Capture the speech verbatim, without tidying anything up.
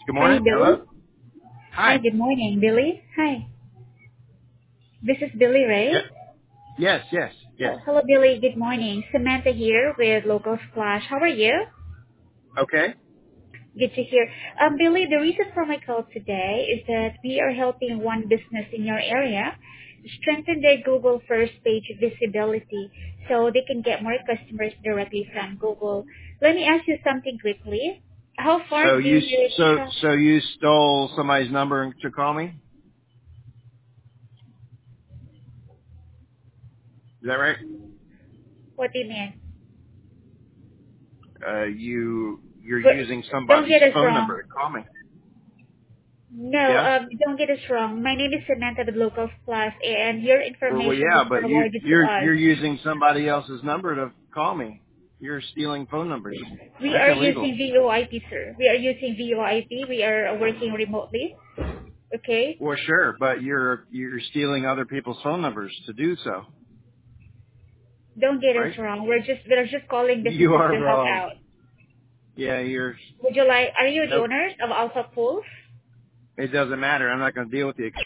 Good Hi, morning. Billy. Hello. Hi, Hi. good morning, Billy. Hi, this is Billy, Yeah. right? Yes. Yes. Yes. Oh, hello, Billy. Good morning. Samantha here with Local Splash. How are you? Okay. Good to hear. Um, Billy, the reason for my call today is that we are helping one business in your area strengthen their Google first page visibility so they can get more customers directly from Google. Let me ask you something quickly. How far So do you you so travel? so you stole somebody's number to call me? Is that right? What do you mean? Uh, you you're But using don't somebody's get us phone wrong. number to call me. No, Yeah. um, don't get us wrong. My name is Samantha with Locals Plus, and your Well, well, information was yeah, but you forwarded to you're us. you're using somebody else's number to call me. You're stealing phone numbers. We That's are illegal. using VoIP, sir. We are using VoIP. We are working remotely. Okay? Well, sure, but you're you're stealing other people's phone numbers to do so, Don't get us right? wrong. We're just we're just calling You businesses are to help wrong. out. Yeah, you're. Would you like? Are you the Nope. owners of Alpha Pools? It doesn't matter. I'm not going to deal with the